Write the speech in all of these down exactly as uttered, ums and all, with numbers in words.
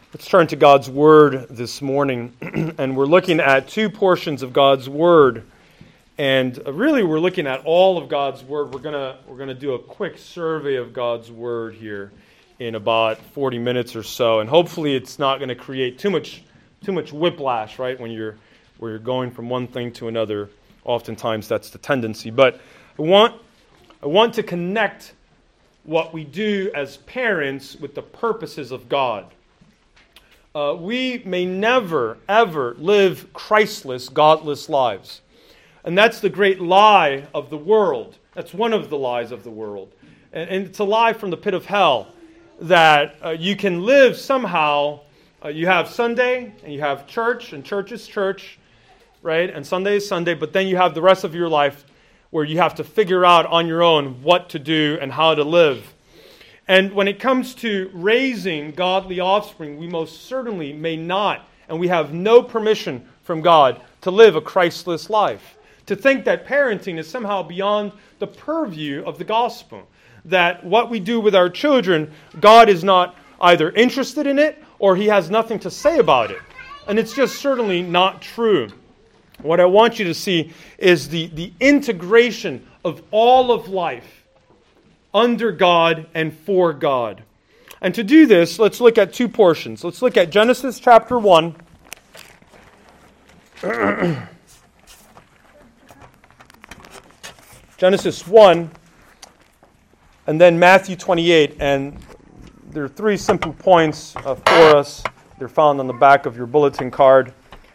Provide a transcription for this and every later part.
Let's turn to God's Word this morning, and we're looking at two portions of God's Word, and really we're looking at all of God's Word. We're gonna we're gonna do a quick survey of God's Word here in about forty minutes or so, and hopefully it's not going to create too much too much whiplash, right? When you're where you're going from one thing to another. Oftentimes that's the tendency, but I want I want to connect what we do as parents with the purposes of God. Uh, we may never, ever live Christless, godless lives. And that's the great lie of the world. That's one of the lies of the world. And, and it's a lie from the pit of hell that uh, you can live somehow. Uh, you have Sunday, and you have church, and church is church, right? And Sunday is Sunday, but then you have the rest of your life where you have to figure out on your own what to do and how to live. And when it comes to raising godly offspring, we most certainly may not, and we have no permission from God to live a Christless life. To think that parenting is somehow beyond the purview of the gospel. That what we do with our children, God is not either interested in it or He has nothing to say about it. And it's just certainly not true. What I want you to see is the, the integration of all of life under God and for God. And to do this, let's look at two portions. Let's look at Genesis chapter one. Genesis one, and then Matthew twenty-eight. And there are three simple points uh, for us. They're found on the back of your bulletin card.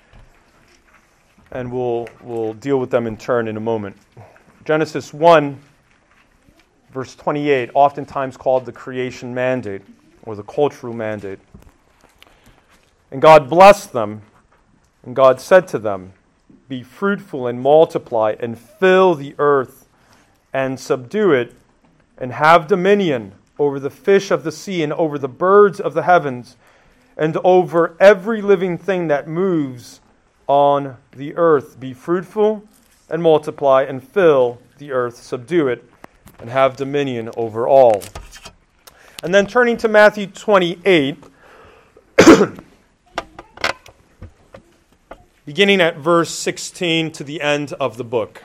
And we'll, we'll deal with them in turn in a moment. Genesis one, verse twenty-eight, oftentimes called the creation mandate or the cultural mandate. And God blessed them, and God said to them, "Be fruitful and multiply, and fill the earth, and subdue it, and have dominion over the fish of the sea, and over the birds of the heavens, and over every living thing that moves on the earth. Be fruitful and multiply, and fill the earth, subdue it, and have dominion over all." And then turning to Matthew twenty-eight, beginning at verse sixteen to the end of the book.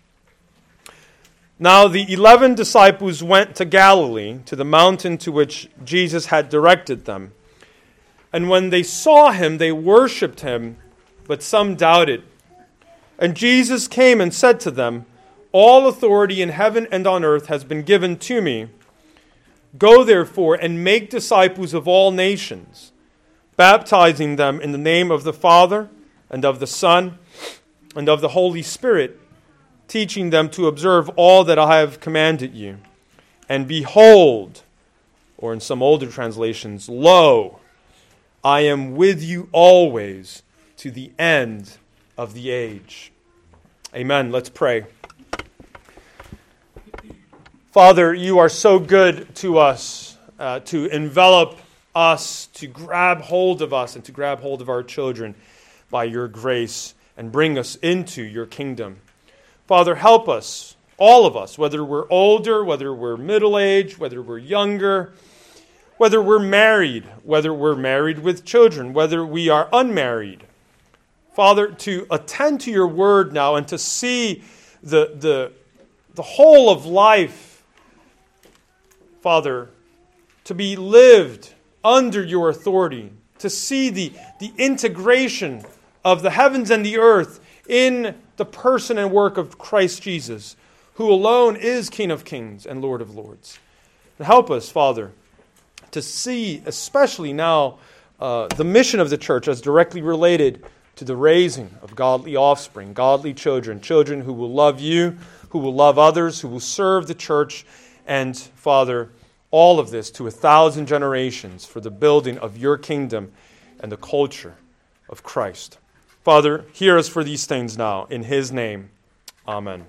Now the eleven disciples went to Galilee, to the mountain to which Jesus had directed them. And when they saw Him, they worshipped Him, but some doubted. And Jesus came and said to them, "All authority in heaven and on earth has been given to me. Go therefore and make disciples of all nations, baptizing them in the name of the Father and of the Son and of the Holy Spirit, teaching them to observe all that I have commanded you. And behold," or in some older translations, "Lo, I am with you always to the end of the age." Amen. Let's pray. Father, you are so good to us, uh, to envelop us, to grab hold of us, and to grab hold of our children by your grace and bring us into your kingdom. Father, help us, all of us, whether we're older, whether we're middle-aged, whether we're younger, whether we're married, whether we're married with children, whether we are unmarried. Father, to attend to your word now and to see the, the, the whole of life, Father, to be lived under your authority, to see the, the integration of the heavens and the earth in the person and work of Christ Jesus, who alone is King of kings and Lord of lords. And help us, Father, to see, especially now, uh, the mission of the church as directly related to the raising of godly offspring, godly children, children who will love you, who will love others, who will serve the church, and, Father, all of this to a thousand generations for the building of your kingdom and the culture of Christ. Father, hear us for these things now. In His name, amen.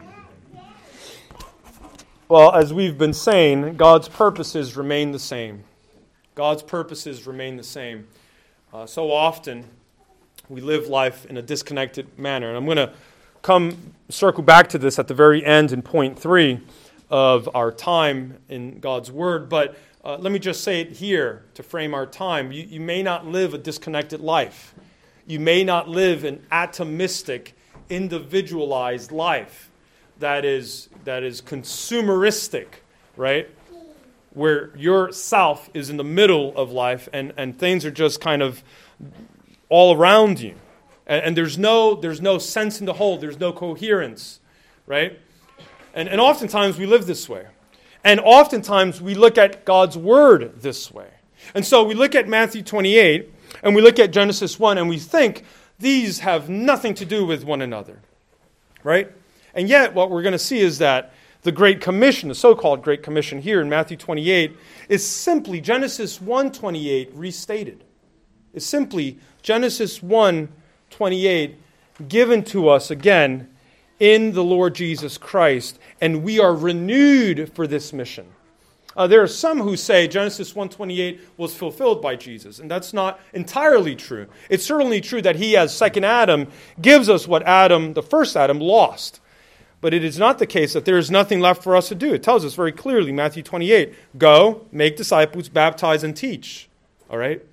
Well, as we've been saying, God's purposes remain the same. God's purposes remain the same. Uh, so often, we live life in a disconnected manner. And I'm going to come circle back to this at the very end in point three of our time in God's Word. But Uh, let me just say it here to frame our time. You, you may not live a disconnected life. You may not live an atomistic, individualized life that is that is consumeristic, right? Where your self is in the middle of life and, and things are just kind of all around you. And, and there's no there's no sense in the whole, there's no coherence, right? And, and oftentimes we live this way. And oftentimes we look at God's word this way. And so we look at Matthew twenty-eight and we look at Genesis one and we think these have nothing to do with one another, right? And yet what we're going to see is that the Great Commission, the so-called Great Commission here in Matthew twenty-eight, is simply Genesis one twenty-eight restated. It's simply Genesis one twenty-eight given to us again in the Lord Jesus Christ, and we are renewed for this mission. Uh, there are some who say Genesis one twenty-eight was fulfilled by Jesus, and that's not entirely true. It's certainly true that he, as second Adam, gives us what Adam, the first Adam, lost. But it is not the case that there is nothing left for us to do. It tells us very clearly, Matthew twenty-eight, go, make disciples, baptize, and teach. All right?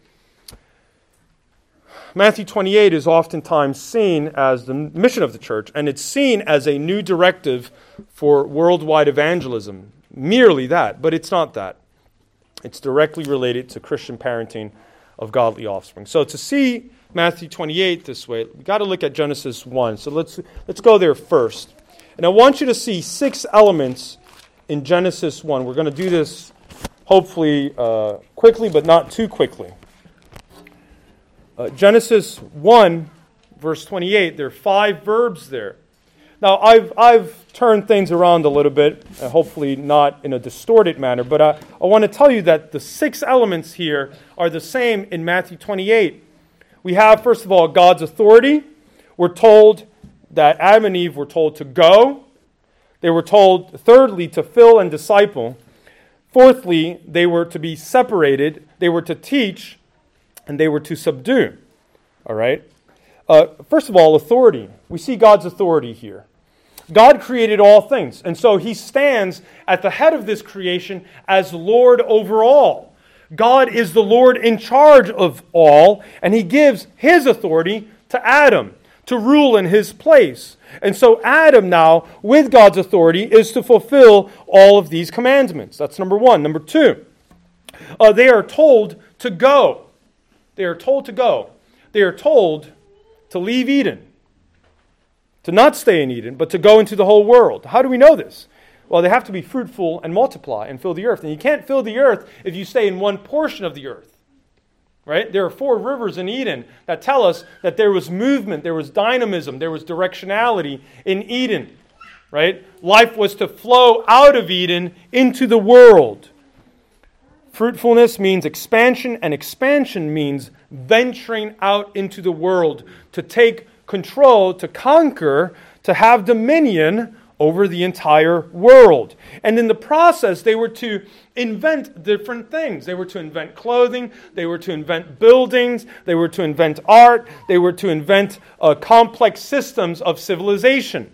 Matthew twenty-eight is oftentimes seen as the mission of the church, and it's seen as a new directive for worldwide evangelism. Merely that, but it's not that. It's directly related to Christian parenting of godly offspring. So to see Matthew twenty-eight this way, we've got to look at Genesis one. So let's let's go there first. And I want you to see six elements in Genesis one. We're going to do this hopefully uh, quickly, but not too quickly. Uh, Genesis one, verse twenty-eight, there are five verbs there. Now, I've I've turned things around a little bit, uh, hopefully not in a distorted manner, but I, I want to tell you that the six elements here are the same in Matthew twenty-eight. We have, first of all, God's authority. We're told that Adam and Eve were told to go. They were told, thirdly, to fill and disciple. Fourthly, they were to be separated. They were to teach, and they were to subdue. All right? Uh, first of all, authority. We see God's authority here. God created all things, and so he stands at the head of this creation as Lord over all. God is the Lord in charge of all, and he gives his authority to Adam to rule in his place. And so Adam now, with God's authority, is to fulfill all of these commandments. That's number one. Number two, uh, they are told to go. They are told to go. They are told to leave Eden. To not stay in Eden, but to go into the whole world. How do we know this? Well, they have to be fruitful and multiply and fill the earth. And you can't fill the earth if you stay in one portion of the earth. Right? There are four rivers in Eden that tell us that there was movement, there was dynamism, there was directionality in Eden. Right? Life was to flow out of Eden into the world. Fruitfulness means expansion, and expansion means venturing out into the world to take control, to conquer, to have dominion over the entire world. And in the process, they were to invent different things. They were to invent clothing. They were to invent buildings. They were to invent art. They were to invent uh, complex systems of civilization.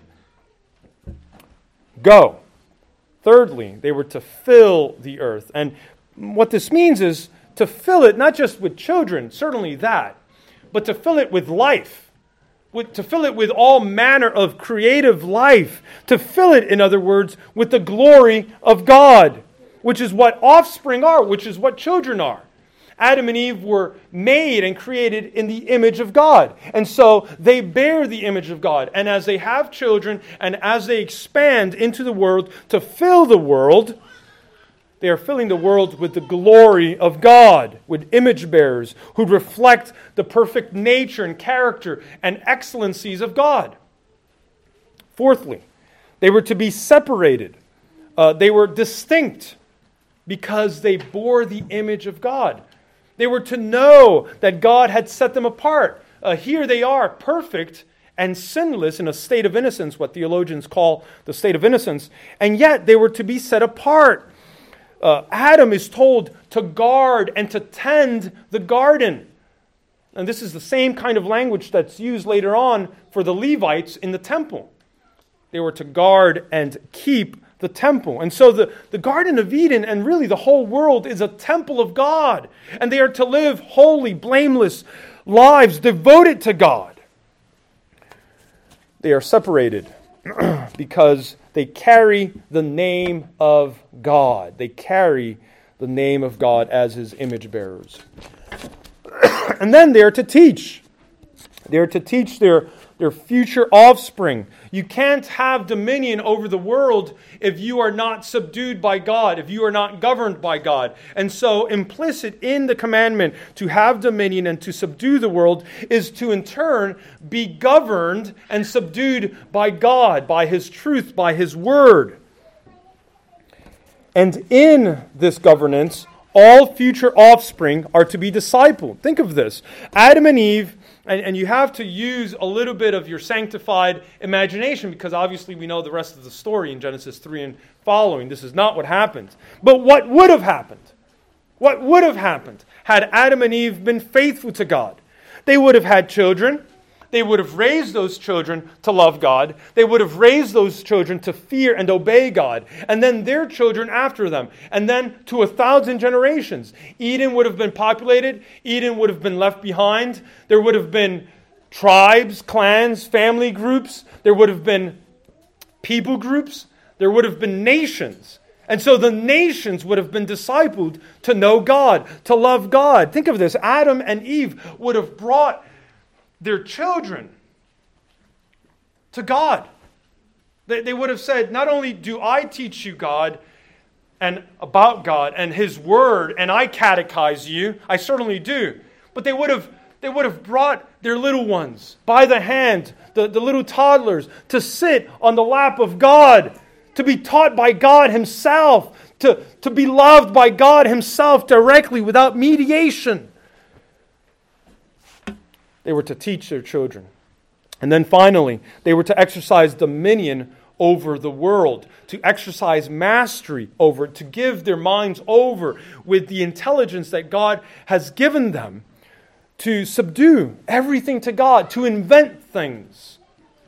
Go. Thirdly, they were to fill the earth. And what this means is to fill it not just with children, certainly that, but to fill it with life. To fill it with all manner of creative life. To fill it, in other words, with the glory of God, which is what offspring are, which is what children are. Adam and Eve were made and created in the image of God. And so they bear the image of God. And as they have children and as they expand into the world to fill the world, they are filling the world with the glory of God, with image bearers who reflect the perfect nature and character and excellencies of God. Fourthly, they were to be separated. Uh, they were distinct because they bore the image of God. They were to know that God had set them apart. Uh, here they are, perfect and sinless in a state of innocence, what theologians call the state of innocence, and yet they were to be set apart. Uh, Adam is told to guard and to tend the garden. And this is the same kind of language that's used later on for the Levites in the temple. They were to guard and keep the temple. And so the, the Garden of Eden and really the whole world is a temple of God. And they are to live holy, blameless lives devoted to God. They are separated because they carry the name of God. They carry the name of God as His image bearers. And then they are to teach. They are to teach their, their future offspring. You can't have dominion over the world if you are not subdued by God, if you are not governed by God. And so implicit in the commandment to have dominion and to subdue the world is to in turn be governed and subdued by God, by His truth, by His word. And in this governance, all future offspring are to be discipled. Think of this. Adam and Eve, and, and you have to use a little bit of your sanctified imagination because obviously we know the rest of the story in Genesis three and following. This is not what happened. But what would have happened? What would have happened had Adam and Eve been faithful to God? They would have had children. They would have raised those children to love God. They would have raised those children to fear and obey God. And then their children after them. And then to a thousand generations. Eden would have been populated. Eden would have been left behind. There would have been tribes, clans, family groups. There would have been people groups. There would have been nations. And so the nations would have been discipled to know God, to love God. Think of this. Adam and Eve would have brought their children to God. They, they would have said, not only do I teach you God and about God and His Word, and I catechize you, I certainly do, but they would have they would have brought their little ones by the hand, the, the little toddlers, to sit on the lap of God, to be taught by God Himself, to, to be loved by God Himself directly without mediation. They were to teach their children. And then finally, they were to exercise dominion over the world, to exercise mastery over it, to give their minds over with the intelligence that God has given them, to subdue everything to God, to invent things,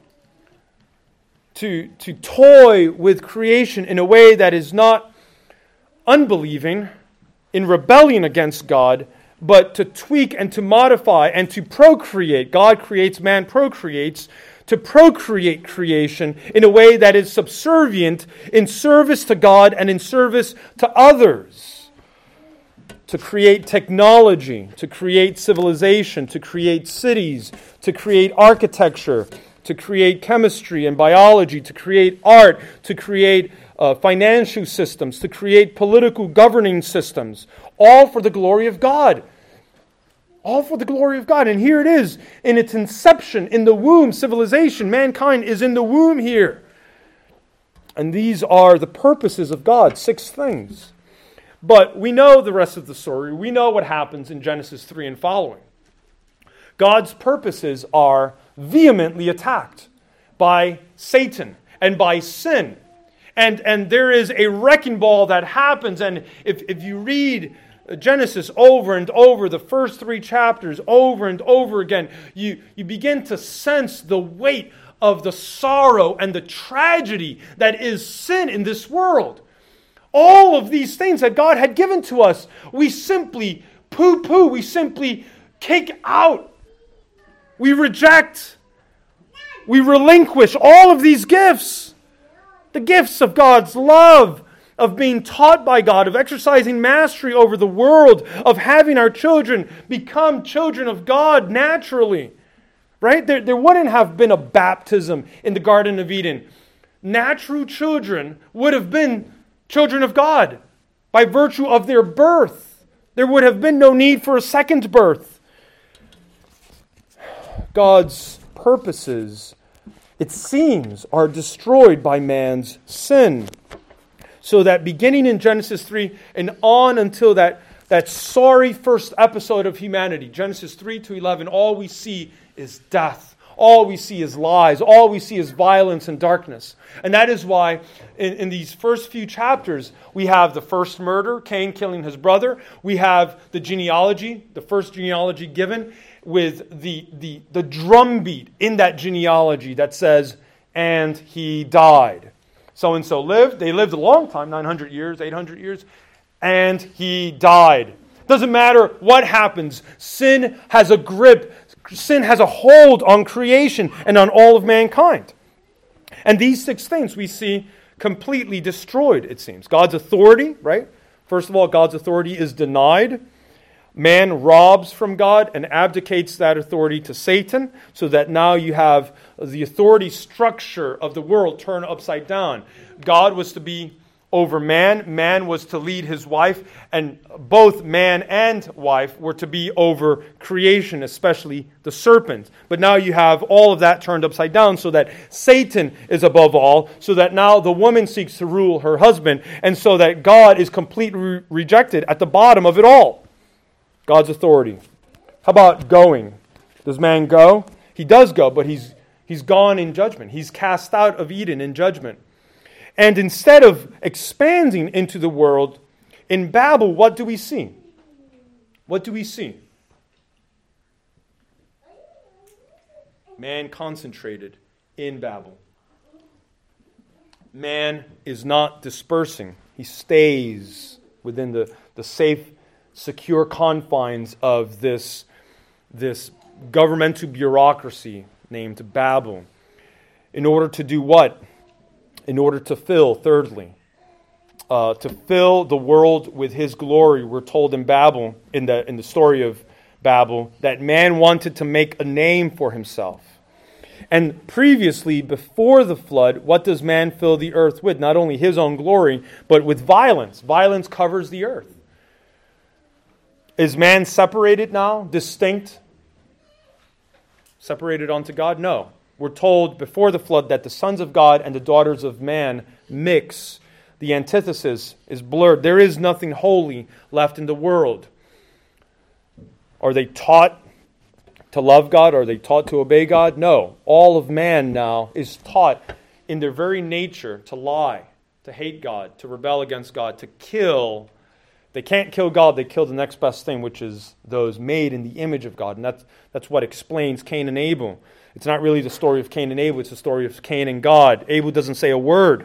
to, to toy with creation in a way that is not unbelieving, in rebellion against God, but to tweak and to modify and to procreate. God creates, man procreates, to procreate creation in a way that is subservient in service to God and in service to others. To create technology, to create civilization, to create cities, to create architecture, to create chemistry and biology, to create art, to create uh, financial systems, to create political governing systems, all for the glory of God. All for the glory of God. And here it is, in its inception, in the womb, civilization, mankind is in the womb here. And these are the purposes of God, six things. But we know the rest of the story. We know what happens in Genesis three and following. God's purposes are vehemently attacked by Satan and by sin. And, and there is a wrecking ball that happens. And if, if you read Genesis over and over, the first three chapters over and over again, you, you begin to sense the weight of the sorrow and the tragedy that is sin in this world. All of these things that God had given to us, we simply poo-poo, we simply kick out. We reject, we relinquish all of these gifts. The gifts of God's love, of being taught by God, of exercising mastery over the world, of having our children become children of God naturally. Right? There, there wouldn't have been a baptism in the Garden of Eden. Natural children would have been children of God by virtue of their birth. There would have been no need for a second birth. God's purposes, it seems, are destroyed by man's sin. So that beginning in Genesis three and on until that, that sorry first episode of humanity, Genesis three to eleven, all we see is death. All we see is lies. All we see is violence and darkness. And that is why in, in these first few chapters, we have the first murder, Cain killing his brother. We have the genealogy, the first genealogy given, with the, the, the drumbeat in that genealogy that says, and he died. So-and-so lived. They lived a long time, nine hundred years, eight hundred years, and he died. Doesn't matter what happens. Sin has a grip. Sin has a hold on creation and on all of mankind. And these six things we see completely destroyed, it seems. God's authority, right? First of all, God's authority is denied. Man robs from God and abdicates that authority to Satan, so that now you have the authority structure of the world turned upside down. God was to be over man, man was to lead his wife, and both man and wife were to be over creation, especially the serpent. But now you have all of that turned upside down, so that Satan is above all, so that now the woman seeks to rule her husband, and so that God is completely re- rejected at the bottom of it all. God's authority. How about going? Does man go? He does go, but he's he's gone in judgment. He's cast out of Eden in judgment. And instead of expanding into the world, in Babel, what do we see? What do we see? Man concentrated in Babel. Man is not dispersing. He stays within the, the safe, secure confines of this, this governmental bureaucracy named Babel. In order to do what? In order to fill, thirdly, uh, to fill the world with his glory. We're told in Babel, in the in the story of Babel, that man wanted to make a name for himself. And previously, before the flood, what does man fill the earth with? Not only his own glory, but with violence. Violence covers the earth. Is man separated now, distinct, separated unto God? No. We're told before the flood that the sons of God and the daughters of man mix. The antithesis is blurred. There is nothing holy left in the world. Are they taught to love God? Are they taught to obey God? No. All of man now is taught in their very nature to lie, to hate God, to rebel against God, to kill. They can't kill God, they kill the next best thing, which is those made in the image of God. And that's, that's what explains Cain and Abel. It's not really the story of Cain and Abel, it's the story of Cain and God. Abel doesn't say a word.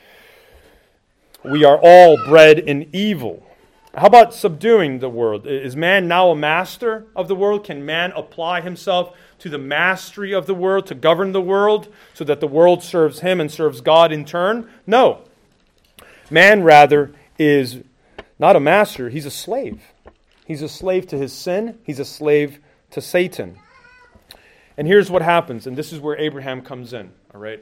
We are all bred in evil. How about subduing the world? Is man now a master of the world? Can man apply himself to the mastery of the world, to govern the world, so that the world serves him and serves God in turn? No. Man, rather, is not a master, he's a slave. He's a slave to his sin, he's a slave to Satan. And here's what happens, and this is where Abraham comes in, all right?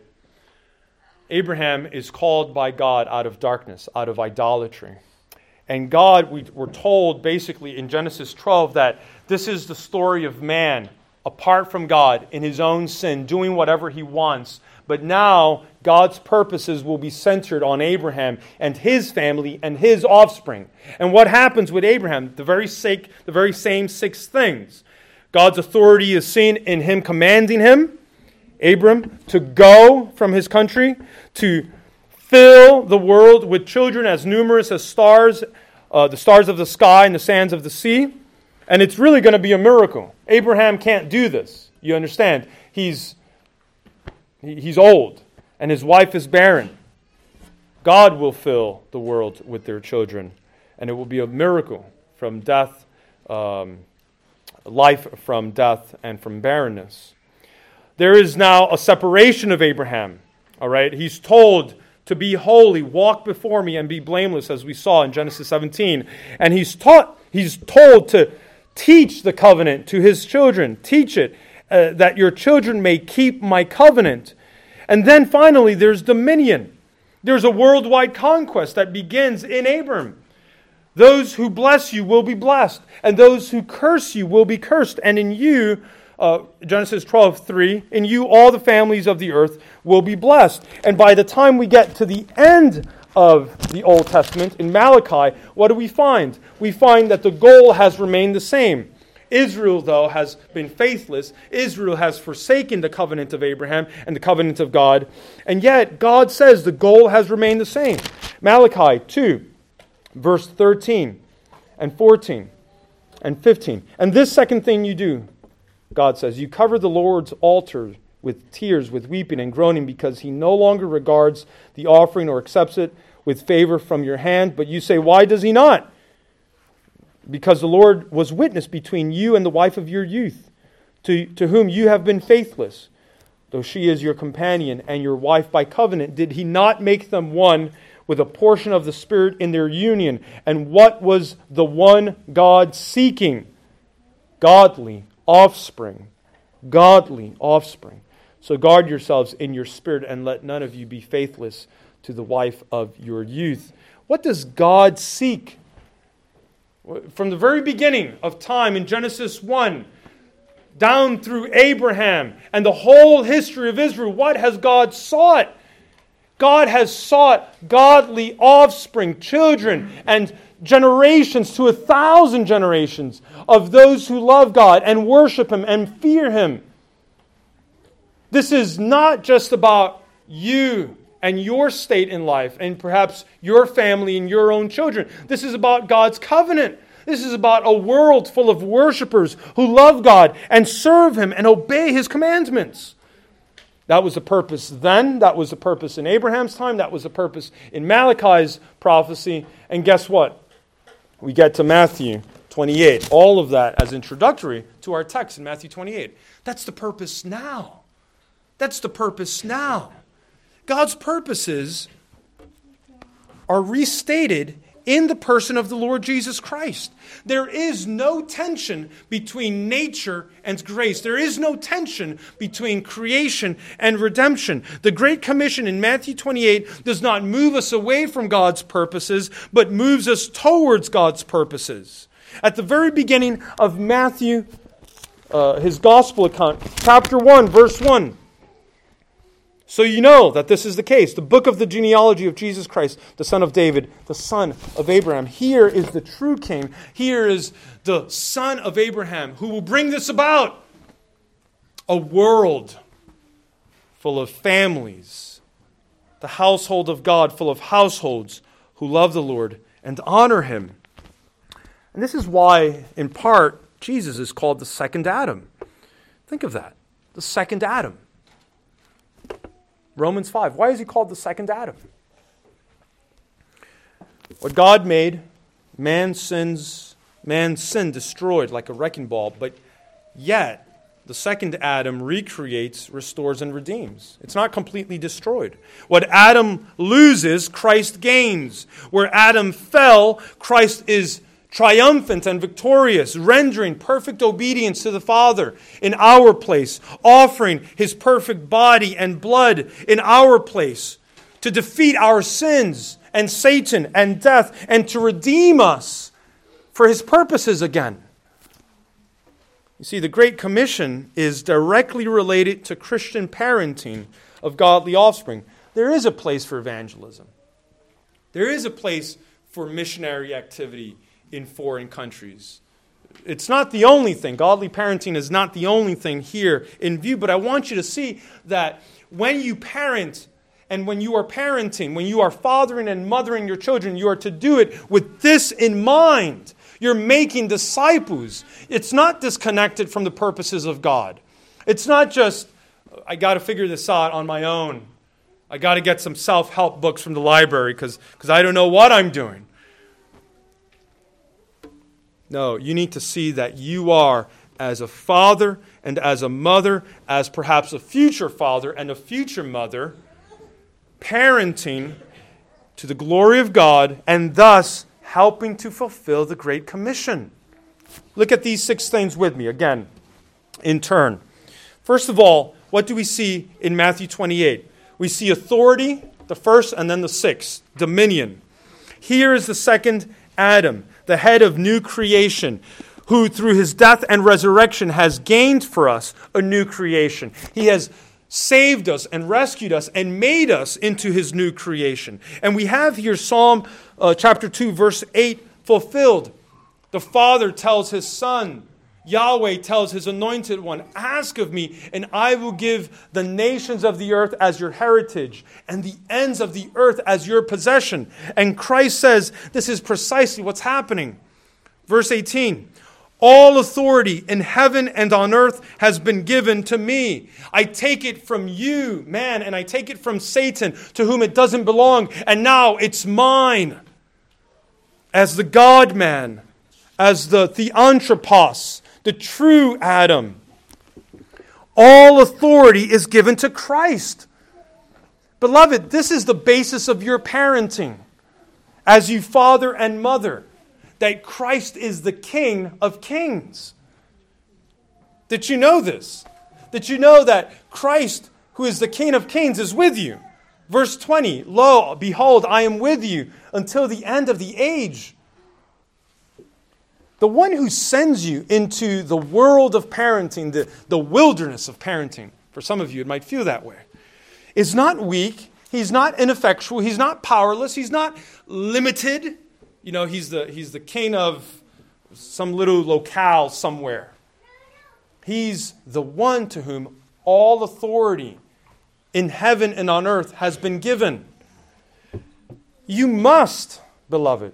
Abraham is called by God out of darkness, out of idolatry. And God, we were told basically in Genesis twelve that this is the story of man apart from God in his own sin, doing whatever he wants. But now God's purposes will be centered on Abraham and his family and his offspring. And what happens with Abraham? The very sake, the very same six things. God's authority is seen in him commanding him, Abram, to go from his country, to fill the world with children as numerous as stars, uh, the stars of the sky and the sands of the sea. And it's really going to be a miracle. Abraham can't do this. You understand? He's, he's old, and his wife is barren. God will fill the world with their children, and it will be a miracle from death, um, life from death and from barrenness. There is now a separation of Abraham. All right, he's told to be holy, walk before me, and be blameless, as we saw in Genesis seventeen. And he's taught, he's told to teach the covenant to his children. Teach it, uh, that your children may keep my covenant. And then finally, there's dominion. There's a worldwide conquest that begins in Abram. Those who bless you will be blessed, and those who curse you will be cursed. And in you, uh, Genesis twelve three, in you all the families of the earth will be blessed. And by the time we get to the end of the Old Testament, in Malachi, what do we find? We find that the goal has remained the same. Israel, though, has been faithless. Israel has forsaken the covenant of Abraham and the covenant of God. And yet, God says the goal has remained the same. Malachi two, verse thirteen and fourteen and fifteen. And this second thing you do, God says, you cover the Lord's altar with tears, with weeping and groaning, because he no longer regards the offering or accepts it with favor from your hand. But you say, why does he not? Because the Lord was witness between you and the wife of your youth, to, to whom you have been faithless, though she is your companion and your wife by covenant. Did he not make them one with a portion of the Spirit in their union? And what was the one God seeking? Godly offspring. Godly offspring. So guard yourselves in your spirit, and let none of you be faithless to the wife of your youth. What does God seek? From the very beginning of time in Genesis one, down through Abraham and the whole history of Israel, what has God sought? God has sought godly offspring, children, and generations to a thousand generations of those who love God and worship Him and fear Him. This is not just about you and your state in life and perhaps your family and your own children. This is about God's covenant. This is about a world full of worshipers who love God and serve Him and obey His commandments. That was the purpose then. That was the purpose in Abraham's time. That was the purpose in Malachi's prophecy. And guess what? We get to Matthew twenty-eight. All of that as introductory to our text in Matthew twenty-eight. That's the purpose now. That's the purpose now. God's purposes are restated in the person of the Lord Jesus Christ. There is no tension between nature and grace. There is no tension between creation and redemption. The Great Commission in Matthew twenty-eight does not move us away from God's purposes, but moves us towards God's purposes. At the very beginning of Matthew, uh, his gospel account, chapter one, verse one, so you know that this is the case. The book of the genealogy of Jesus Christ, the son of David, the son of Abraham. Here is the true king. Here is the son of Abraham who will bring this about. A world full of families. The household of God full of households who love the Lord and honor Him. And this is why, in part, Jesus is called the second Adam. Think of that. The second Adam. Romans five. Why is He called the second Adam? What God made, man's sins, man's sin destroyed like a wrecking ball, but yet the second Adam recreates, restores, and redeems. It's not completely destroyed. What Adam loses, Christ gains. Where Adam fell, Christ is triumphant and victorious, rendering perfect obedience to the Father in our place, offering His perfect body and blood in our place to defeat our sins and Satan and death and to redeem us for His purposes again. You see, the Great Commission is directly related to Christian parenting of godly offspring. There is a place for evangelism. There is a place for missionary activity in foreign countries. It's not the only thing. Godly parenting is not the only thing here in view, but I want you to see that when you parent and when you are parenting, when you are fathering and mothering your children, you are to do it with this in mind. You're making disciples. It's not disconnected from the purposes of God. It's not just, I got to figure this out on my own. I got to get some self-help books from the library because because I don't know what I'm doing. No, you need to see that you are, as a father and as a mother, as perhaps a future father and a future mother, parenting to the glory of God and thus helping to fulfill the Great Commission. Look at these six things with me again, in turn. First of all, what do we see in Matthew twenty-eight? We see authority, the first, and then the sixth, dominion. Here is the second Adam, the head of new creation, who through His death and resurrection has gained for us a new creation. He has saved us and rescued us and made us into His new creation. And we have here Psalm uh, chapter two, verse eight fulfilled. The Father tells His Son, Yahweh tells His anointed one, ask of me, and I will give the nations of the earth as your heritage, and the ends of the earth as your possession. And Christ says this is precisely what's happening. Verse eighteen, All authority in heaven and on earth has been given to me. I take it from you, man, and I take it from Satan, to whom it doesn't belong, and now it's mine. As the God-man, as the theanthropos, the true Adam, all authority is given to Christ. Beloved, this is the basis of your parenting as you father and mother, that Christ is the King of kings. Did you know this? Did you know that Christ, who is the King of kings, is with you? Verse twenty, lo, behold, I am with you until the end of the age. The one who sends you into the world of parenting, the, the wilderness of parenting, for some of you it might feel that way, is not weak, he's not ineffectual, he's not powerless, he's not limited. You know, he's the, he's the king of some little locale somewhere. He's the one to whom all authority in heaven and on earth has been given. You must, beloved,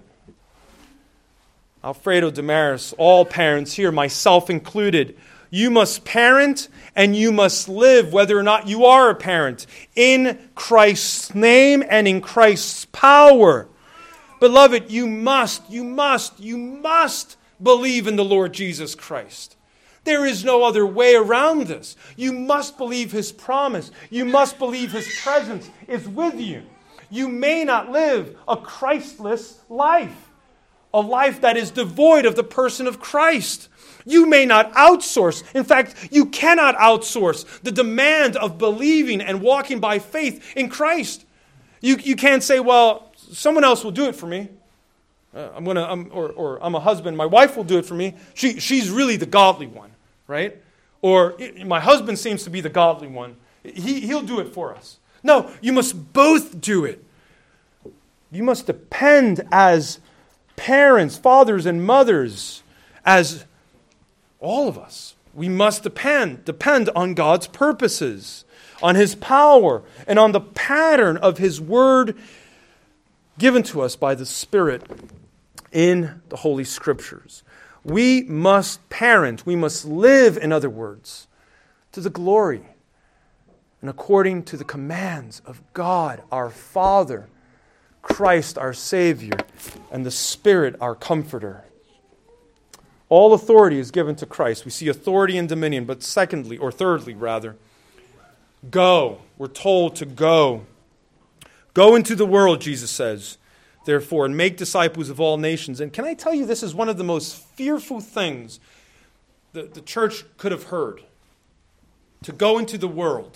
Alfredo Damaris, all parents here, myself included, you must parent and you must live, whether or not you are a parent, in Christ's name and in Christ's power. Beloved, you must, you must, you must believe in the Lord Jesus Christ. There is no other way around this. You must believe His promise. You must believe His presence is with you. You may not live a Christless life, a life that is devoid of the person of Christ. You may not outsource. In fact, you cannot outsource the demand of believing and walking by faith in Christ. You, you can't say, well, someone else will do it for me. Uh, I'm gonna, I'm, or, or I'm a husband. My wife will do it for me. She, she's really the godly one, right? Or my husband seems to be the godly one. He, he'll do it for us. No, you must both do it. You must depend as parents, fathers, and mothers, as all of us. We must depend, depend on God's purposes, on His power, and on the pattern of His Word given to us by the Spirit in the Holy Scriptures. We must parent, we must live, in other words, to the glory and according to the commands of God, our Father, Christ, our Savior, and the Spirit, our Comforter. All authority is given to Christ. We see authority and dominion, but secondly, or thirdly rather, go. We're told to go. Go into the world, Jesus says, therefore, and make disciples of all nations. And can I tell you, this is one of the most fearful things that the church could have heard. To go into the world.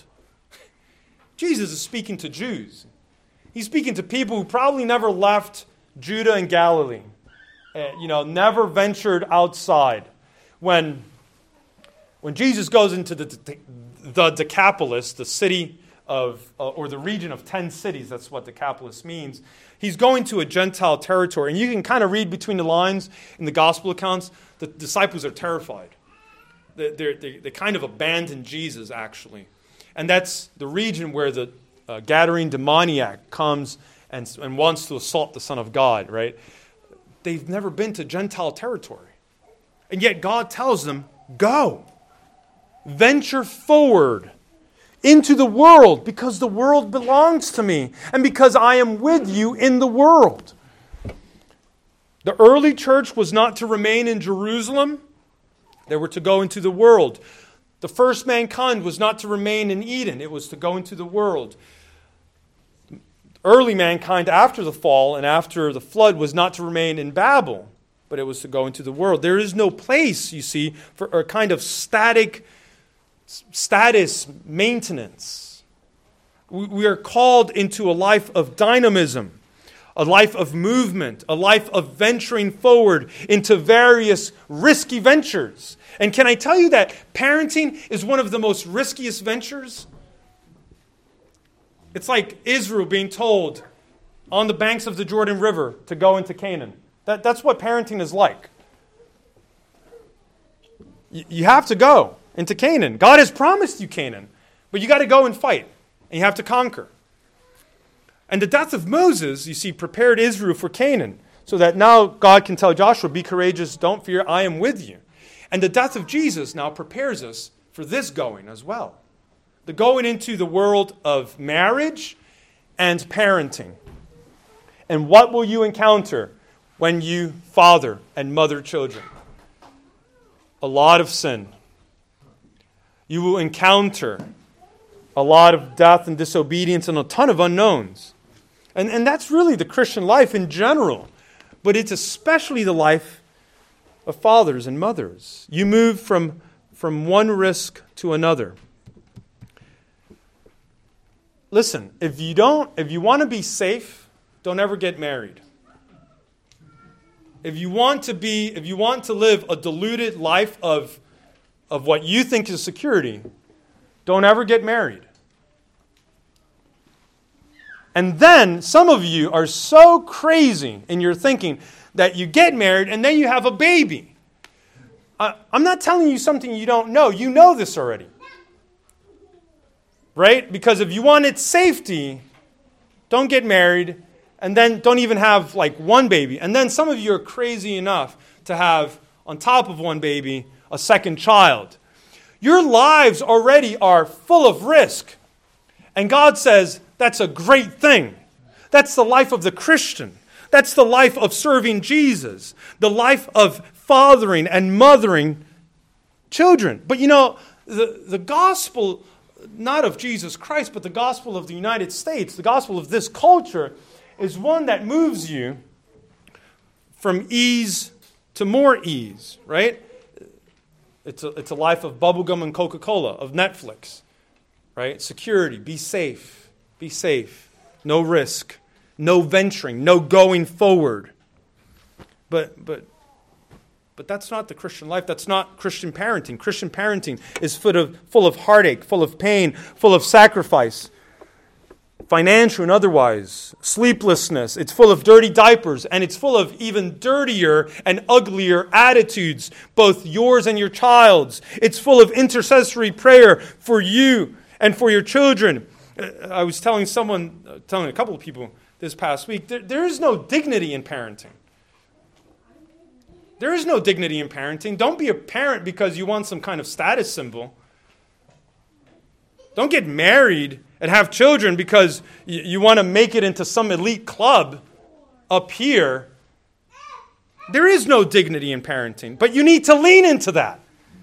Jesus is speaking to Jews. He's speaking to people who probably never left Judah and Galilee. Uh, you know, never ventured outside. When, when Jesus goes into the, the, the Decapolis, the city of, uh, or the region of ten cities, that's what Decapolis means. He's going to a Gentile territory. And you can kind of read between the lines in the gospel accounts. The disciples are terrified. They, they, they kind of abandon Jesus, actually. And that's the region where the uh, Gadarene demoniac comes and, and wants to assault the Son of God, right? They've never been to Gentile territory. And yet God tells them, go. Venture forward into the world, because the world belongs to me and because I am with you in the world. The early church was not to remain in Jerusalem. They were to go into the world. The first mankind was not to remain in Eden. It was to go into the world. Early mankind after the fall and after the flood was not to remain in Babel, but it was to go into the world. There is no place, you see, for a kind of static status maintenance. We are called into a life of dynamism, a life of movement, a life of venturing forward into various risky ventures. And can I tell you that parenting is one of the most riskiest ventures? It's like Israel being told on the banks of the Jordan River to go into Canaan. That, that's what parenting is like. You, you have to go into Canaan. God has promised you Canaan, but you got to go and fight, and you have to conquer. And the death of Moses, you see, prepared Israel for Canaan, so that now God can tell Joshua, be courageous, don't fear, I am with you. And the death of Jesus now prepares us for this going as well. The going into the world of marriage and parenting. And what will you encounter when you father and mother children? A lot of sin. You will encounter a lot of death and disobedience and a ton of unknowns. And, and that's really the Christian life in general. But it's especially the life of fathers and mothers. You move from, from one risk to another. Listen, if you don't, if you want to be safe, don't ever get married. If you want to be, if you want to live a deluded life of, of what you think is security, don't ever get married. And then some of you are so crazy in your thinking that you get married and then you have a baby. I, I'm not telling you something you don't know. You know this already. Right? Because if you wanted safety, don't get married, and then don't even have like one baby. And then some of you are crazy enough to have, on top of one baby, a second child. Your lives already are full of risk. And God says, that's a great thing. That's the life of the Christian. That's the life of serving Jesus. The life of fathering and mothering children. But you know, the, the gospel, not of Jesus Christ, but the gospel of the United States, the gospel of this culture, is one that moves you from ease to more ease, right? It's a, it's a life of bubblegum and Coca-Cola, of Netflix, right? Security, be safe, be safe, no risk, no venturing, no going forward. But, but, but that's not the Christian life. That's not Christian parenting. Christian parenting is full of, full of heartache, full of pain, full of sacrifice, financial and otherwise, sleeplessness. It's full of dirty diapers, and it's full of even dirtier and uglier attitudes, both yours and your child's. It's full of intercessory prayer for you and for your children. I was telling someone, telling a couple of people this past week, there, there is no dignity in parenting. There is no dignity in parenting. Don't be a parent because you want some kind of status symbol. Don't get married and have children because you, you want to make it into some elite club up here. There is no dignity in parenting, but you need to lean into that.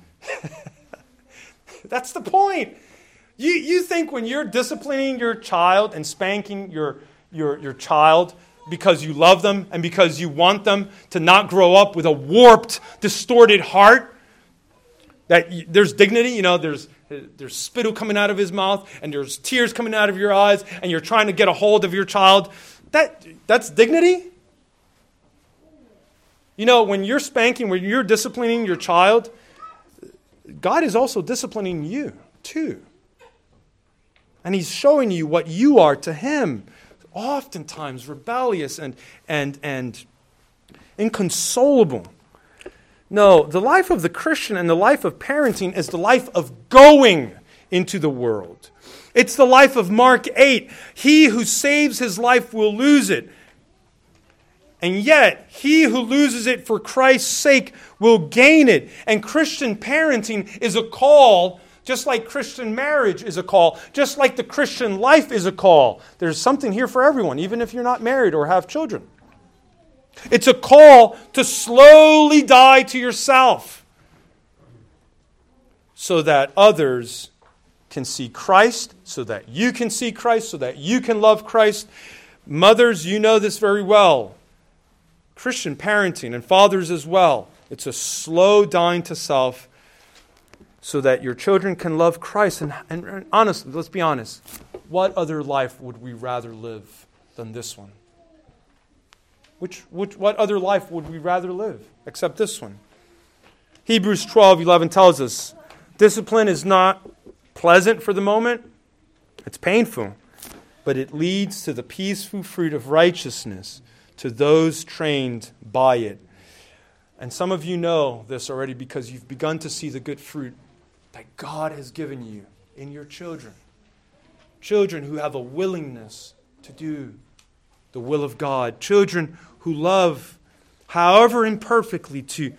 That's the point. You, you think when you're disciplining your child and spanking your, your, your child because you love them and because you want them to not grow up with a warped, distorted heart, that y- there's dignity, you know, there's there's spittle coming out of his mouth and there's tears coming out of your eyes and you're trying to get a hold of your child. That that's dignity? You know, when you're spanking, when you're disciplining your child, God is also disciplining you too. And He's showing you what you are to Him. Oftentimes rebellious and and and inconsolable. No, the life of the Christian and the life of parenting is the life of going into the world. It's the life of Mark eight. He who saves his life will lose it. And yet, he who loses it for Christ's sake will gain it. And Christian parenting is a call, just like Christian marriage is a call, just like the Christian life is a call. There's something here for everyone, even if you're not married or have children. It's a call to slowly die to yourself so that others can see Christ, so that you can see Christ, so that you can love Christ. Mothers, you know this very well. Christian parenting, and fathers as well. It's a slow dying to self so that your children can love Christ. And, and, and honestly, let's be honest. What other life would we rather live than this one? Which, which, what other life would we rather live except this one? Hebrews twelve eleven tells us, discipline is not pleasant for the moment. It's painful. But it leads to the peaceful fruit of righteousness to those trained by it. And some of you know this already because you've begun to see the good fruit that God has given you in your children. Children who have a willingness to do the will of God. Children who love, however imperfectly, to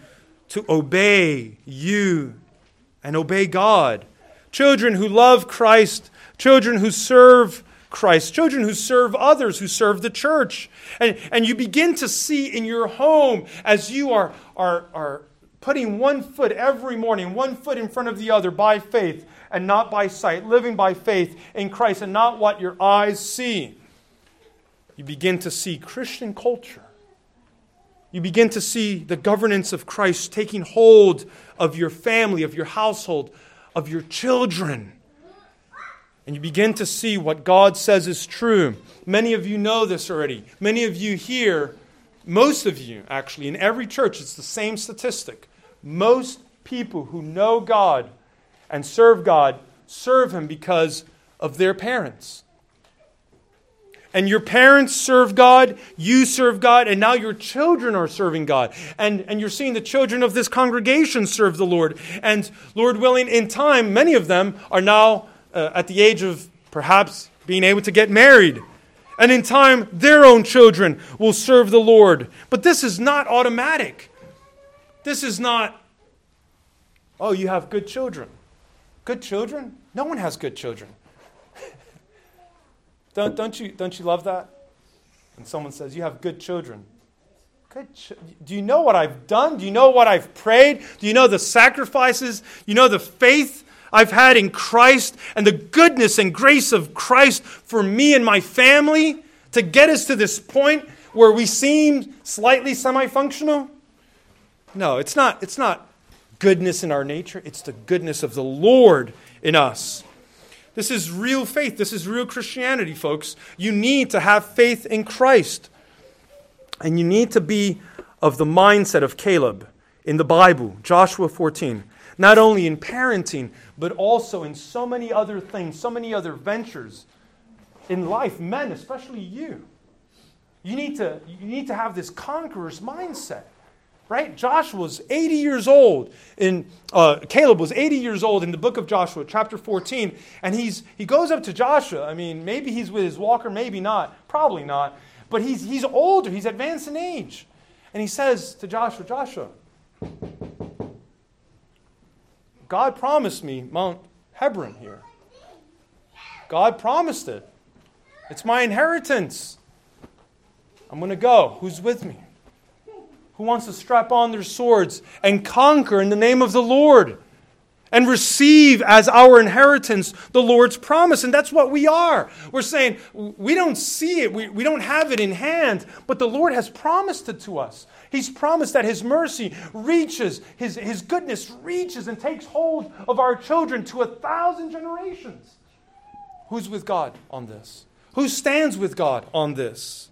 to obey you and obey God. Children who love Christ, children who serve Christ, children who serve others, who serve the church. And, and you begin to see in your home as you are, are, are putting one foot every morning, one foot in front of the other by faith and not by sight, living by faith in Christ and not what your eyes see. You begin to see Christian culture. You begin to see the governance of Christ taking hold of your family, of your household, of your children. And you begin to see what God says is true. Many of you know this already. Many of you here, most of you actually, in every church, it's the same statistic. Most people who know God and serve God serve Him because of their parents. And your parents serve God, you serve God, and now your children are serving God. And, and you're seeing the children of this congregation serve the Lord. And Lord willing, in time, many of them are now uh, at the age of perhaps being able to get married. And in time, their own children will serve the Lord. But this is not automatic. This is not, oh, you have good children. Good children? No one has good children. Don't, don't you don't you love that? When someone says, you have good children. Good ch- Do you know what I've done? Do you know what I've prayed? Do you know the sacrifices? You know the faith I've had in Christ and the goodness and grace of Christ for me and my family to get us to this point where we seem slightly semi-functional? No, it's not, it's not goodness in our nature. It's the goodness of the Lord in us. This is real faith. This is real Christianity, folks. You need to have faith in Christ. And you need to be of the mindset of Caleb in the Bible, Joshua fourteen. Not only in parenting, but also in so many other things, so many other ventures in life. Men, especially you. You need to, you need to have this conqueror's mindset. Right? Joshua was eighty years old. In uh, Caleb was eighty years old in the book of Joshua, chapter fourteen. And he's he goes up to Joshua. I mean, maybe he's with his walker, maybe not. Probably not. But he's he's older. He's advanced in age. And he says to Joshua, Joshua, God promised me Mount Hebron here. God promised it. It's my inheritance. I'm going to go. Who's with me? Who wants to strap on their swords and conquer in the name of the Lord and receive as our inheritance the Lord's promise? And that's what we are. We're saying we don't see it. We, we don't have it in hand, but the Lord has promised it to us. He's promised that His mercy reaches, His, His goodness reaches and takes hold of our children to a thousand generations. Who's with God on this? Who stands with God on this?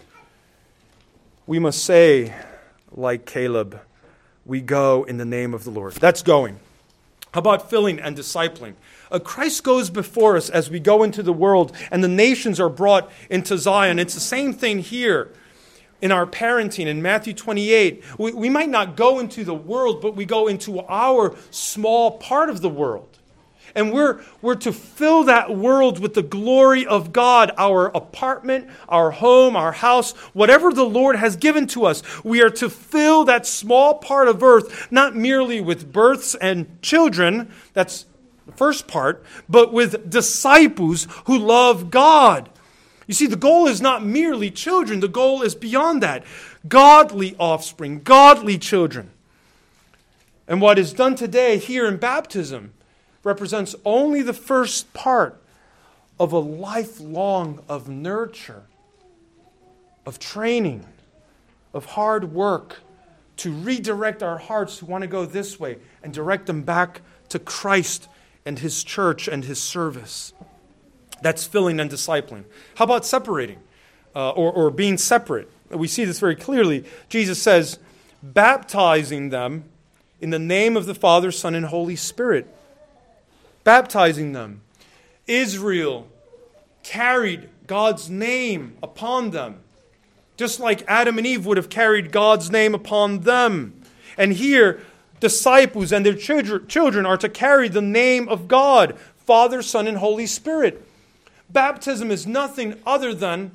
We must say, like Caleb, we go in the name of the Lord. That's going. How about filling and discipling? Uh, Christ goes before us as we go into the world, and the nations are brought into Zion. It's the same thing here in our parenting in Matthew twenty-eight. We, we might not go into the world, but we go into our small part of the world. And we're, we're to fill that world with the glory of God, our apartment, our home, our house, whatever the Lord has given to us. We are to fill that small part of earth, not merely with births and children, that's the first part, but with disciples who love God. You see, the goal is not merely children. The goal is beyond that. Godly offspring, godly children. And what is done today here in baptism represents only the first part of a lifelong of nurture, of training, of hard work to redirect our hearts who want to go this way and direct them back to Christ and His church and His service. That's filling and discipling. How about separating uh, or, or being separate? We see this very clearly. Jesus says, baptizing them in the name of the Father, Son, and Holy Spirit. Baptizing them. Israel carried God's name upon them, just like Adam and Eve would have carried God's name upon them. And here, disciples and their children are to carry the name of God, Father, Son, and Holy Spirit. Baptism is nothing other than,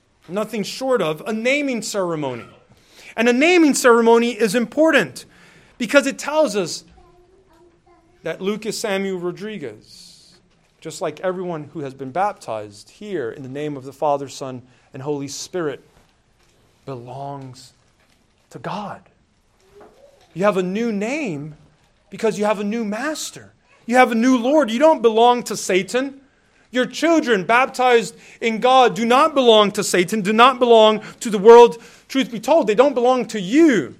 nothing short of, a naming ceremony. And a naming ceremony is important Because it tells us that Lucas Samuel Rodriguez, just like everyone who has been baptized here in the name of the Father, Son, and Holy Spirit, belongs to God. You have a new name because you have a new master. You have a new Lord. You don't belong to Satan. Your children baptized in God do not belong to Satan, do not belong to the world. Truth be told, they don't belong to you.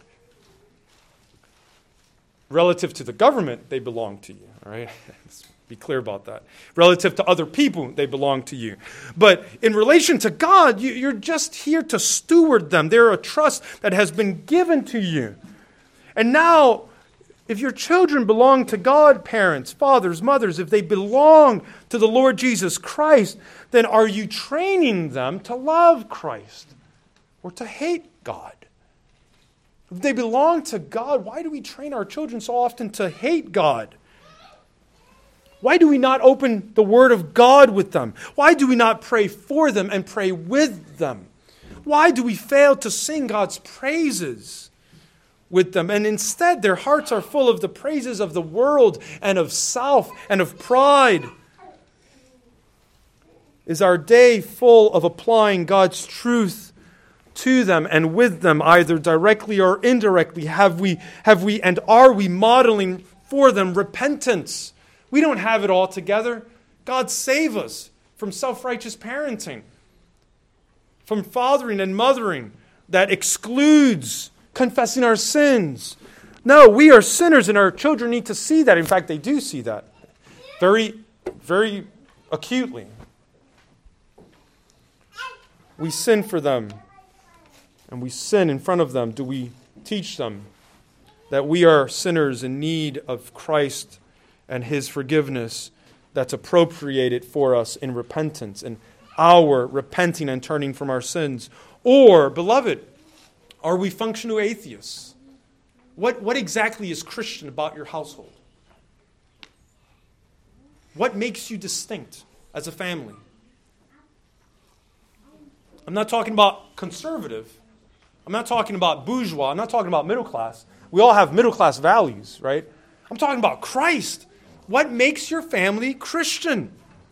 Relative to the government, they belong to you. All right? Let's be clear about that. Relative to other people, they belong to you. But in relation to God, you, you're just here to steward them. They're a trust that has been given to you. And now, if your children belong to God, parents, fathers, mothers, if they belong to the Lord Jesus Christ, then are you training them to love Christ or to hate God? If they belong to God, why do we train our children so often to hate God? Why do we not open the Word of God with them? Why do we not pray for them and pray with them? Why do we fail to sing God's praises with them? And instead, their hearts are full of the praises of the world and of self and of pride. Is our day full of applying God's truth to them and with them, either directly or indirectly? Have we, have we, and are we modeling for them repentance? We don't have it all together. God save us from self-righteous parenting, from fathering and mothering that excludes confessing our sins. No, we are sinners and our children need to see that. In fact, they do see that very, very acutely. We sin for them and we sin in front of them. Do we teach them that we are sinners in need of Christ and His forgiveness that's appropriated for us in repentance and our repenting and turning from our sins? Or, beloved, are we functional atheists? What, what exactly is Christian about your household? What makes you distinct as a family? I'm not talking about conservative. I'm not talking about bourgeois. I'm not talking about middle class. We all have middle class values, right? I'm talking about Christ. What makes your family Christian?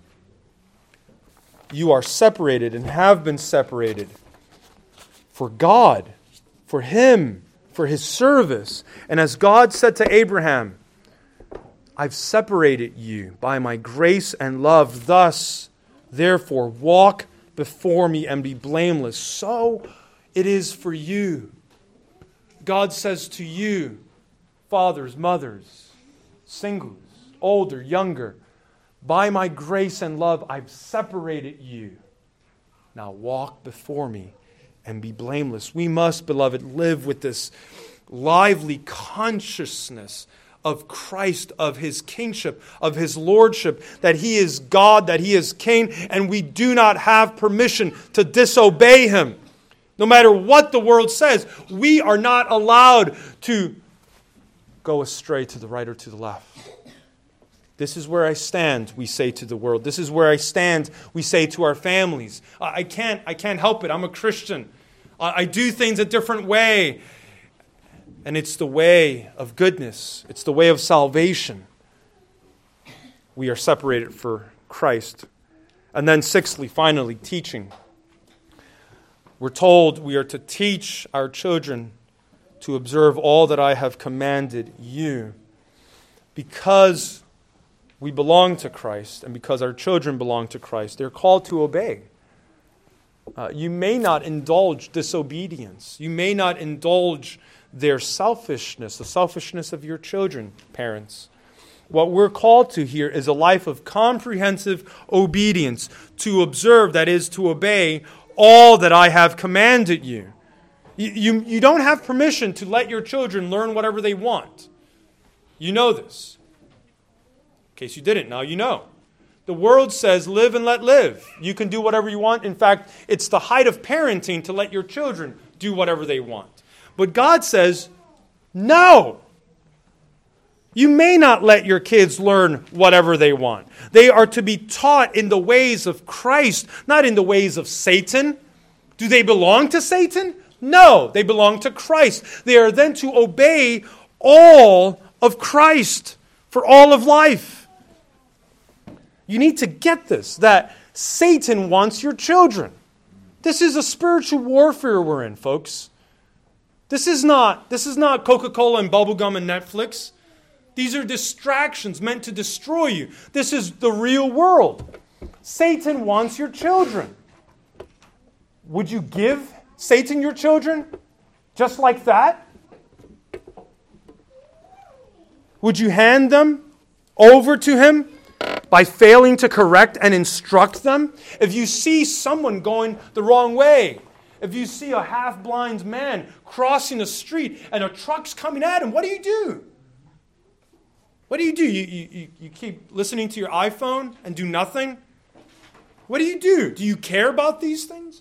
You are separated and have been separated for God, for Him, for His service. And as God said to Abraham, I've separated you by my grace and love. Thus, therefore, walk before me and be blameless. So it is for you. God says to you, fathers, mothers, singles, older, younger, by my grace and love, I've separated you. Now walk before me and be blameless. We must, beloved, live with this lively consciousness of Christ, of His kingship, of His lordship, that He is God, that He is King, and we do not have permission to disobey Him. No matter what the world says, we are not allowed to go astray to the right or to the left. This is where I stand, we say to the world. This is where I stand, we say to our families. I can't, I can't help it. I'm a Christian. I do things a different way. And it's the way of goodness. It's the way of salvation. We are separated for Christ. And then sixthly, finally, teaching. We're told we are to teach our children to observe all that I have commanded you. Because we belong to Christ and because our children belong to Christ, they're called to obey. Uh, you may not indulge disobedience. You may not indulge their selfishness, the selfishness of your children, parents. What we're called to here is a life of comprehensive obedience, to observe, that is, to obey all that I have commanded you. You, you. you don't have permission to let your children learn whatever they want. You know this. In case you didn't, now you know. The world says live and let live. You can do whatever you want. In fact, it's the height of parenting to let your children do whatever they want. But God says, no. You may not let your kids learn whatever they want. They are to be taught in the ways of Christ, not in the ways of Satan. Do they belong to Satan? No, they belong to Christ. They are then to obey all of Christ for all of life. You need to get this, that Satan wants your children. This is a spiritual warfare we're in, folks. This is not, this is not Coca-Cola and bubblegum and Netflix. These are distractions meant to destroy you. This is the real world. Satan wants your children. Would you give Satan your children just like that? Would you hand them over to him by failing to correct and instruct them? If you see someone going the wrong way, if you see a half-blind man crossing the street and a truck's coming at him, what do you do? What do you do? You, you, you keep listening to your iPhone and do nothing? What do you do? Do you care about these things?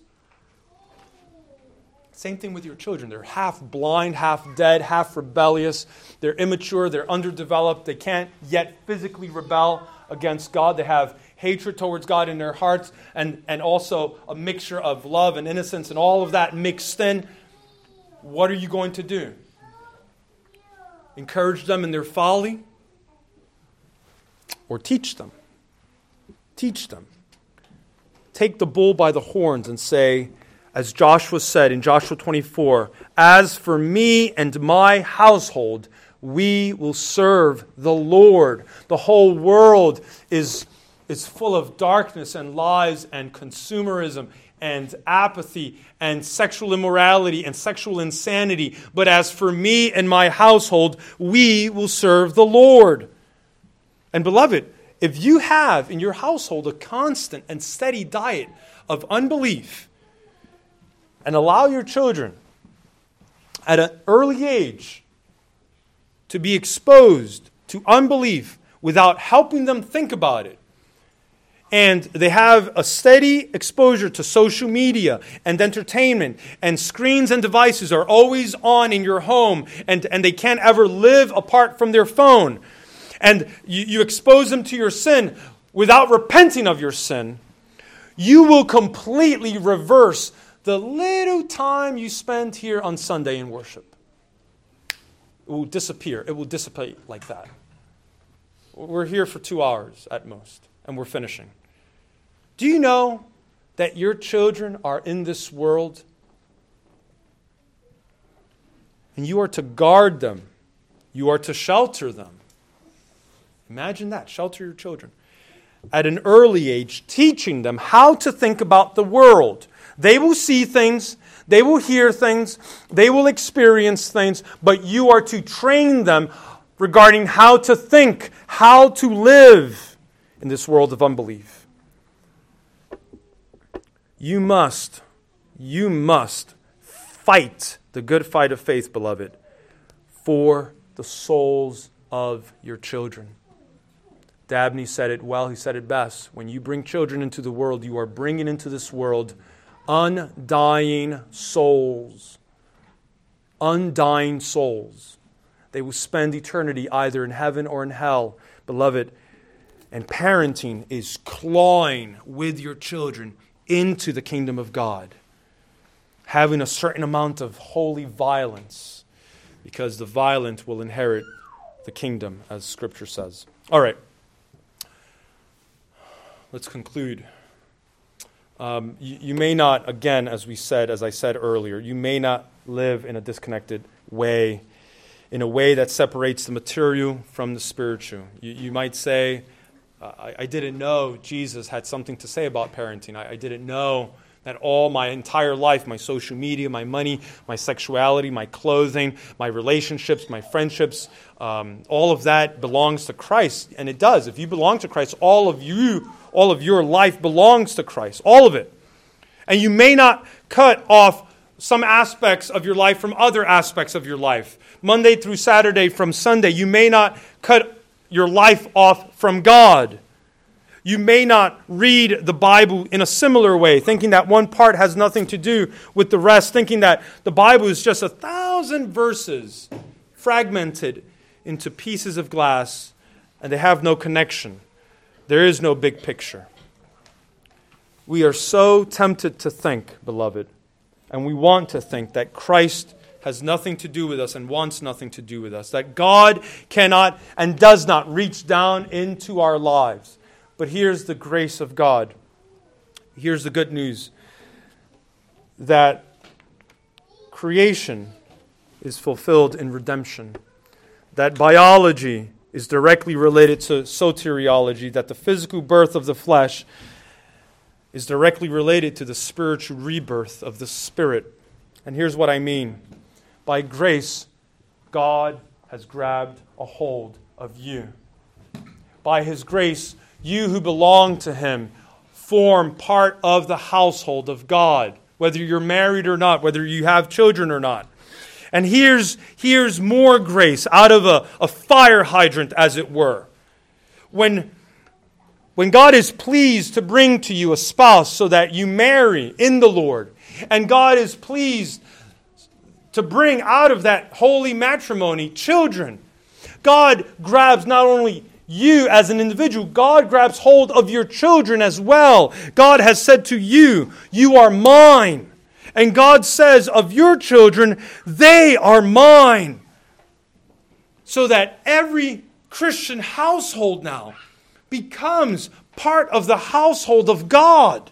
Same thing with your children. They're half blind, half dead, half rebellious. They're immature. They're underdeveloped. They can't yet physically rebel against God. They have hatred towards God in their hearts, and, and also a mixture of love and innocence and all of that mixed in. What are you going to do? Encourage them in their folly? Or teach them? Teach them. Take the bull by the horns and say, as Joshua said in Joshua twenty-four, as for me and my household, we will serve the Lord. The whole world is, is full of darkness and lies and consumerism and apathy and sexual immorality and sexual insanity. But as for me and my household, we will serve the Lord. And beloved, if you have in your household a constant and steady diet of unbelief, and allow your children at an early age to be exposed to unbelief without helping them think about it, and they have a steady exposure to social media and entertainment, and screens and devices are always on in your home, and, and they can't ever live apart from their phone, and you, you expose them to your sin without repenting of your sin, you will completely reverse the little time you spend here on Sunday in worship. It will disappear. It will dissipate like that. We're here for two hours at most, and we're finishing. Do you know that your children are in this world? And you are to guard them. You are to shelter them. Imagine that. Shelter your children. At an early age, teaching them how to think about the world. They will see things, they will hear things, they will experience things, but you are to train them regarding how to think, how to live in this world of unbelief. You must, you must fight the good fight of faith, beloved, for the souls of your children. Dabney said it well, he said it best. When you bring children into the world, you are bringing into this world undying souls. Undying souls. They will spend eternity either in heaven or in hell. Beloved, and parenting is clawing with your children into the kingdom of God. Having a certain amount of holy violence, because the violent will inherit the kingdom, as Scripture says. All right. Let's conclude. Um, you, you may not, again, as we said, as I said earlier, you may not live in a disconnected way, in a way that separates the material from the spiritual. You, you might say, I, I didn't know Jesus had something to say about parenting. I, I didn't know that all my entire life, my social media, my money, my sexuality, my clothing, my relationships, my friendships, um, all of that belongs to Christ. And it does. If you belong to Christ, all of you, all of your life belongs to Christ. All of it. And you may not cut off some aspects of your life from other aspects of your life. Monday through Saturday from Sunday, you may not cut your life off from God. You may not read the Bible in a similar way, thinking that one part has nothing to do with the rest, thinking that the Bible is just a thousand verses fragmented into pieces of glass and they have no connection. There is no big picture. We are so tempted to think, beloved, and we want to think that Christ has nothing to do with us and wants nothing to do with us. That God cannot and does not reach down into our lives. But here's the grace of God. Here's the good news. That creation is fulfilled in redemption. That biology is directly related to soteriology. That the physical birth of the flesh is directly related to the spiritual rebirth of the spirit. And here's what I mean. By grace, God has grabbed a hold of you. By His grace, you who belong to Him form part of the household of God, whether you're married or not, whether you have children or not. And here's, here's more grace out of a, a fire hydrant, as it were. When, when God is pleased to bring to you a spouse so that you marry in the Lord, and God is pleased to bring out of that holy matrimony children, God grabs not only you as an individual, God grabs hold of your children as well. God has said to you, you are mine. And God says of your children, they are mine. So that every Christian household now becomes part of the household of God.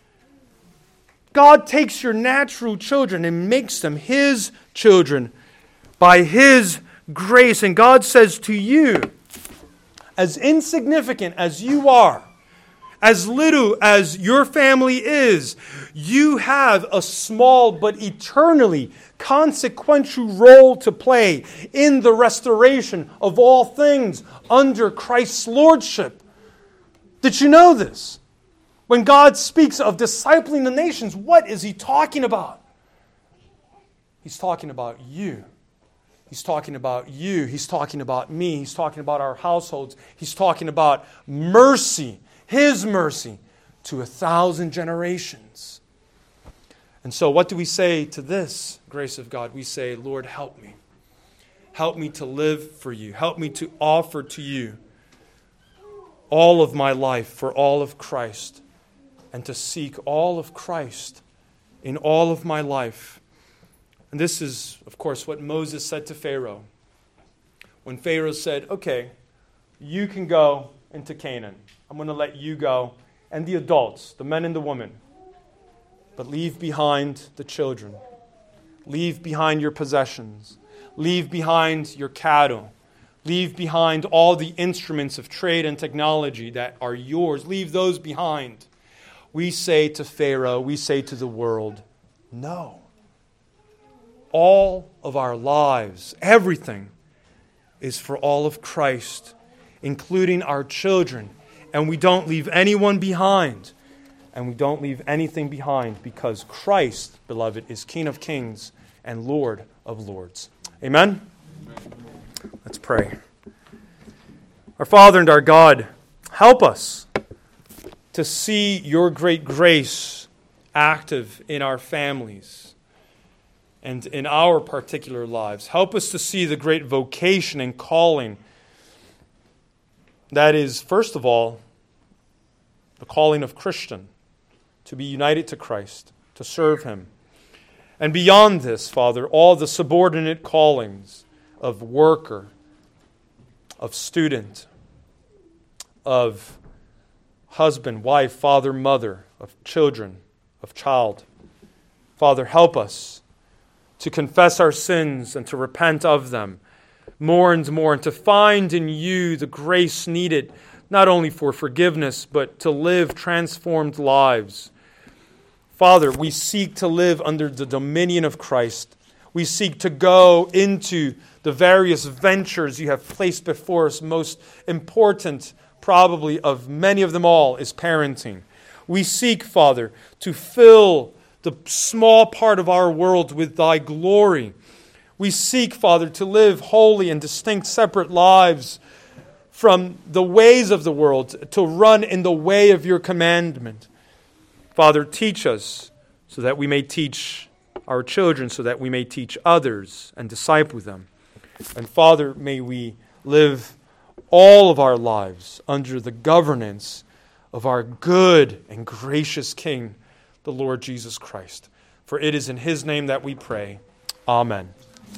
God takes your natural children and makes them His children by His grace. And God says to you, as insignificant as you are, as little as your family is, you have a small but eternally consequential role to play in the restoration of all things under Christ's lordship. Did you know this? When God speaks of discipling the nations, what is He talking about? He's talking about you. He's talking about you. He's talking about me. He's talking about our households. He's talking about mercy, His mercy, to a thousand generations. And so what do we say to this grace of God? We say, Lord, help me. Help me to live for you. Help me to offer to you all of my life for all of Christ, and to seek all of Christ in all of my life. And this is, of course, what Moses said to Pharaoh. When Pharaoh said, okay, you can go into Canaan. I'm going to let you go. And the adults, the men and the women. But leave behind the children. Leave behind your possessions. Leave behind your cattle. Leave behind all the instruments of trade and technology that are yours. Leave those behind. We say to Pharaoh, we say to the world, no. All of our lives, everything, is for all of Christ, including our children. And we don't leave anyone behind. And we don't leave anything behind because Christ, beloved, is King of kings and Lord of lords. Amen? Let's pray. Our Father and our God, help us to see your great grace active in our families and in our particular lives. Help us to see the great vocation and calling that is, first of all, the calling of Christian, to be united to Christ, to serve Him. And beyond this, Father, all the subordinate callings of worker, of student, of husband, wife, father, mother, of children, of child. Father, help us to confess our sins and to repent of them more and more, and to find in you the grace needed not only for forgiveness, but to live transformed lives. Father, we seek to live under the dominion of Christ. We seek to go into the various ventures you have placed before us. Most important, probably, of many of them all is parenting. We seek, Father, to fill the small part of our world with Thy glory. We seek, Father, to live holy and distinct, separate lives from the ways of the world, to run in the way of your commandment. Father, teach us so that we may teach our children, so that we may teach others and disciple them. And Father, may we live all of our lives under the governance of our good and gracious King, the Lord Jesus Christ. For it is in His name that we pray. Amen.